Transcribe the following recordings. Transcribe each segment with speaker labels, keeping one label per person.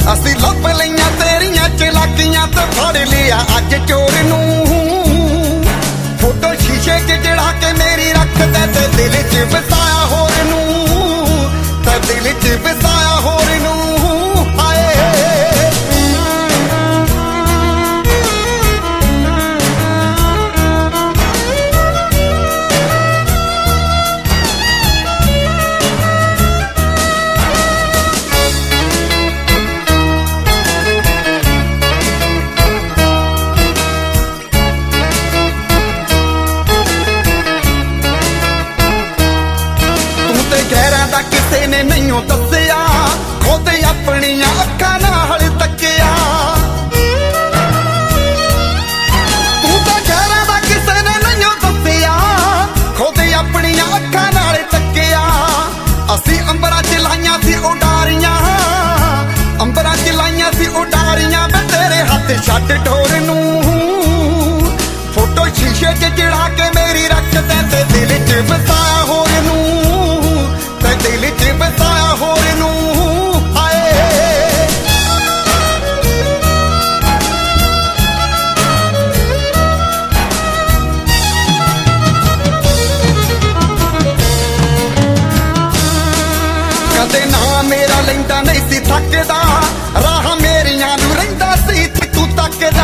Speaker 1: ਅਸੀਂ ਲੱਭ ਲਈਆਂ ਤੇਰੀਆਂ ਚਲਾਕੀਆਂ ਤੇ ਫੜ ਲਿਆ ਅੱਜ ਚੋਰ ਨੂੰ। ਫੋਟੋ ਸ਼ੀਸ਼ੇ 'ਚ ਜੜਾ ਕੇ ਮੇਰੀ ਰੱਖਦਾ ਤੇ ਦਿਲ 'ਚ ਵਸਾਇਆ ਹੋਰ ਨੂੰ, ਤੇ ਦਿਲ 'ਚ ਵਸਾਇਆ ਹੋਰ ਨੂੰ। ਕਿਸੇ ਨੇ ਨਹੀਂਓ ਦੱਸਿਆ, ਖੁਦ ਆਪਣੀਆਂ ਅੱਖਾਂ ਨਾਲ ਤੱਕਿਆ। ਤੂੰ ਤਾਂ ਖੈਰਾਂ ਦਾ ਕਿਸੇ ਨੇ ਨਹੀਂਓ ਦੱਸਿਆ, ਖੁਦ ਆਪਣੀਆਂ ਅੱਖਾਂ ਨਾਲ ਤੱਕਿਆ। ਅਸੀਂ ਅੰਬਰਾਂ 'ਚ ਲਾਈਆਂ ਸੀ ਉਡਾਰੀਆਂ, ਅੰਬਰਾਂ 'ਚ ਲਾਈਆਂ ਸੀ ਉਡਾਰੀਆਂ ਵੇ ਤੇਰੇ ਹੱਥ ਛੱਡ ਢੋਰ ਨੂੰ। ਫੋਟੋ ਸ਼ੀਸ਼ੇ 'ਚ ਜੜਾ ਕੇ ਮੇਰੀ ਰੱਖਦਾ ਤੇ ਦਿਲ 'ਚ ਵਸਾਇਆ ਹੋਰ ਨੂੰ, ਤੇ ਦਿਲ 'ਚ ਵਸਾਇਆ ਹੋਰ ਨੂੰ। ਕਦੇ ਨਾ ਮੇਰਾ ਲੈਂਦਾ ਨਹੀਂ ਸੀ ਥੱਕਦਾ, ਰਾਹਾਂ ਮੇਰੀਆਂ ਨੂੰ ਰਹਿੰਦਾ ਸੀ ਤੂੰ ਤੱਕਦਾ।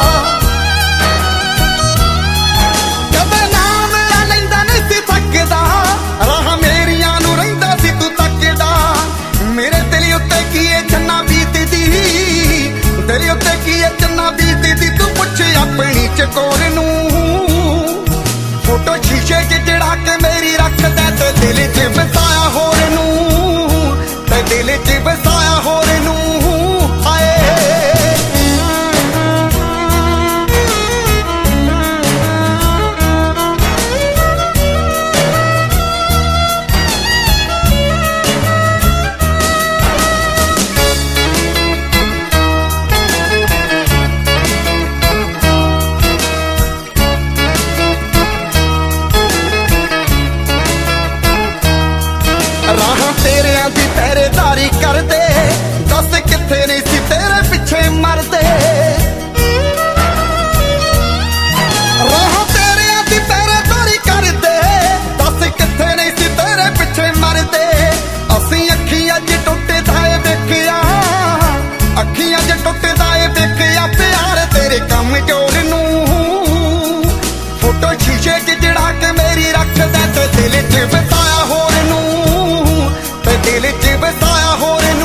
Speaker 1: ਕਦੇ ਨਾ ਮੇਰਾ ਲੈਂਦਾ ਨਹੀਂ ਸੀ ਥੱਕਦਾ, ਰਾਹਾਂ ਮੇਰੀਆਂ ਨੂੰ ਰਹਿੰਦਾ ਸੀ ਤੂੰ ਤੱਕਦਾ। ਮੇਰੇ ਦਿਲ ਉੱਤੇ ਕੀ ਇਹ ਚੰਨਾ ਬੀਤਦੀ, ਦਿਲ ਉੱਤੇ ਕੀ ਇਹ ਚੰਨਾ ਬੀਤਦੀ, ਤੂੰ ਪੁੱਛ ਆਪਣੀ ਚਕੋਰ ਨੂੰ। ਫੋਟੋ ਸ਼ੀਸ਼ੇ 'ਚ ਜੜਾ ਕੇ ਮੇਰੀ ਰੱਖਦਾ ਤੇ ਦਿਲ 'ਚ ਵਸਾਇਆ ਹੋਰ ਨੂੰ, ਤੇ ਦਿਲ 'ਚ ਵਸਾਇਆ ਹੋਰ ਨੂੰ। ਰਾਹਾਂ ਤੇਰਿਆਂ ਦੀ ਪਹਿਰੇਦਾਰੀ ਕਰਦੇ, ਦੱਸ ਕਿੱਥੇ ਨਹੀਂ ਸੀ ਤੇਰੇ ਪਿੱਛੇ ਮਰਦੇ। ਰਾਹਾਂ ਤੇਰਿਆਂ ਦੀ ਪਹਿਰੇਦਾਰੀ ਕਰਦੇ, ਦੱਸ ਕਿੱਥੇ ਨਹੀਂ ਸੀ ਤੇਰੇ ਪਿੱਛੇ ਮਰਦੇ। ਅਸੀਂ ਅੱਖੀਆਂ 'ਚ ਟੁੱਟਦਾ ਏ ਵੇਖਿਆ, ਅੱਖੀਆਂ 'ਚ ਟੁੱਟਦਾ ਏ ਵੇਖਿਆ ਪਿਆਰ ਤੇਰੇ ਕਮਜ਼ੋਰ ਨੂੰ। ਫੋਟੋ ਸ਼ੀਸ਼ੇ 'ਚ ਜੜਾ ਕੇ ਮੇਰੀ ਰੱਖਦਾ ਤੇ ਦਿਲ 'ਚ ਵਸਾਇਆ ਹੋਰ ਨੂੰ, ਤੇ ਦਿਲ 'ਚ ਵਸਾਇਆ ਹੋਰ ਨੂੰ।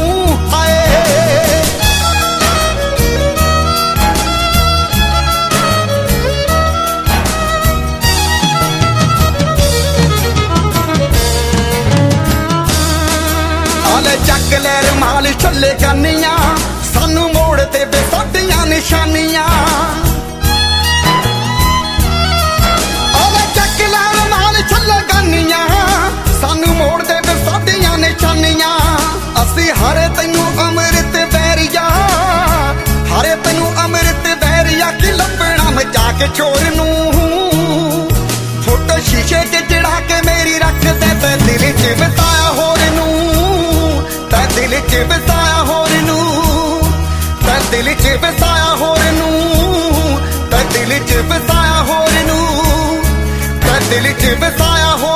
Speaker 1: ਆਲੇ ਚੱਕ ਲੈ ਰੁਮਾਲ ਛੱਲੇ ਗਾਨੀਆਂ, ਸਾਨੂੰ ਮੋੜ ਤੇ ਵੇ ਸਾਡੀਆਂ ਨਿਸ਼ਾਨੀਆਂ। ਆਲੇ ਚੱਕ ਲੈ ਰੁਮਾਲ ਛੱਲੇ ਗਾਨੀਆਂ, ਸਾਨੂੰ ਮੋੜ ਦੇ ਵੇ ਸਾਡੀਆਂ ਨਿਸ਼ਾਨੀਆਂ। ਅਸੀਂ ਹਾਰੇ ਤੈਨੂੰ ਅੰਮ੍ਰਿਤ ਵੈਰੀਆ, ਹਾਰੇ ਤੈਨੂੰ ਅੰਮ੍ਰਿਤ ਵੈਰੀਆ, ਕਿ ਲੱਭਣਾ ਮਚਾ ਕੇ ਚੋਰ ਨੂੰ। ਫੋਟੋ ਸ਼ੀਸ਼ੇ 'ਚ ਜੜਾ ਕੇ ਮੇਰੀ ਰੱਖਦਾ ਤੇ ਦਿਲ 'ਚ ਵਸਾਇਆ ਹੋਰ ਨੂੰ, ਤੇ ਦਿਲ 'ਚ ਵਸਾਇਆ ਹੋਰ ਨੂੰ, ਤੇ ਦਿਲ 'ਚ ਵਸਾਇਆ ਹੋਰ ਨੂੰ, ਤੇ ਦਿਲ 'ਚ ਵਸਾਇਆ ਹੋਰ ਨੂੰ, ਤੇ ਦਿਲ 'ਚ ਵਸਾਇਆ ਹੋਰ।